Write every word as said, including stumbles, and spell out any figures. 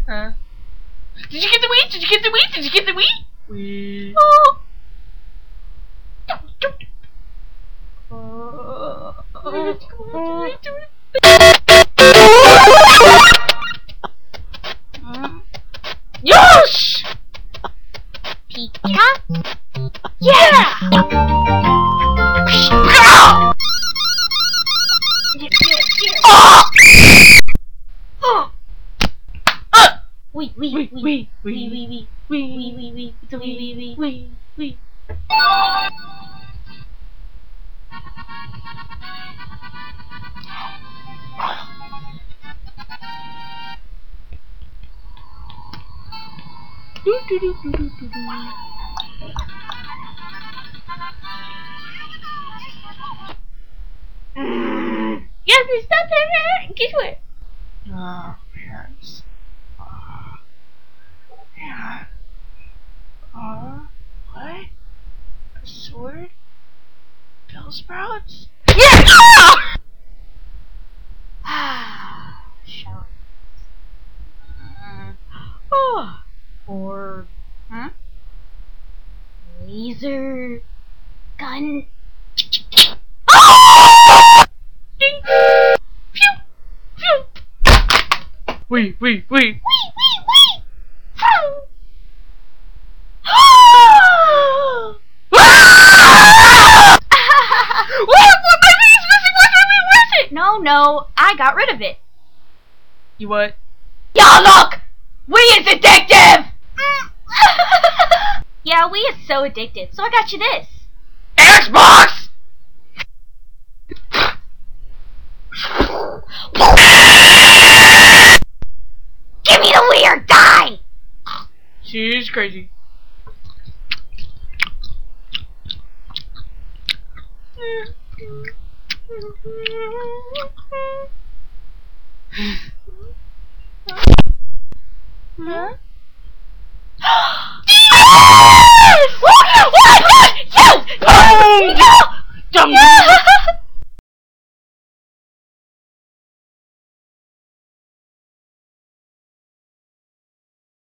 Huh? Did you get the Wii? Did you get the Wii? Did you get the Wii? We. Oh. Don't, don't. Uh, uh, uh, Yosh! Pika? Yeah! Oh! Uh! Wee, wee, Wee, wee, wee, wee, wee, wee, wee, wee, wee, wee, wee, It's a wee, wee, wee, wee, wee. Do, do, do, do, do, do, do. Yes, we stopped there. Guess what? Ah, yes. Ah, yeah. Ah, what? A sword? Bellsprouts? Yeah! Ah, shower. Oh. Or Huh? laser gun. Ding. Phew. Phew. Wee, wee, wee. Wee, wee, wee. Phew. What? What? My thing is missing. What? Where's it? No, no, I got rid of it. You what? Yeah, look! We is addictive! Yeah, we is so addictive, so I got you this. Xbox! Give me the Wii or die! She's crazy. Huh?